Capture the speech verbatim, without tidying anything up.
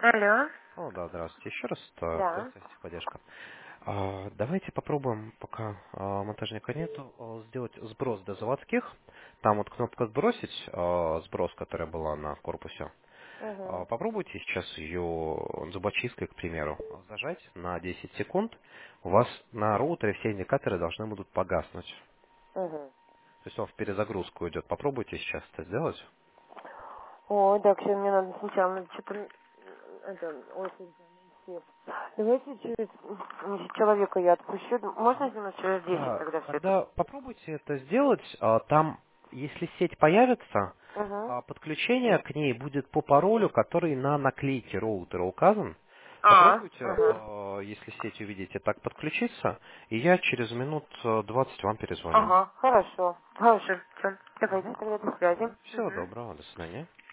Алло. О, да, здравствуйте. Еще раз, э, Да. техподдержка. А, Давайте попробуем, пока а, монтажника нету, а, сделать сброс до заводских. Там вот кнопка «Сбросить», а, сброс, которая была на корпусе. А, Угу. Попробуйте сейчас ее зубочисткой, к примеру, зажать на десять секунд. У вас на роутере все индикаторы должны будут погаснуть. Угу. То есть он в перезагрузку идет. Попробуйте сейчас это сделать. О, так, сейчас мне надо сначала надо что-то... м, Это, очередь найти. Давайте через м, человека я отпущу. Можно минут через десять Да, тогда все это? тогда попробуйте это сделать. А, Там, если сеть появится, Угу. а, подключение к ней будет по паролю, который на наклейке роутера указан. А, Попробуйте, угу. а, если сеть увидите, так подключиться, и я через минут э, двадцать вам перезвоню. Ага, хорошо. Хорошо, все. Давайте Угу. тогда до связи. Всего Угу. доброго, до свидания.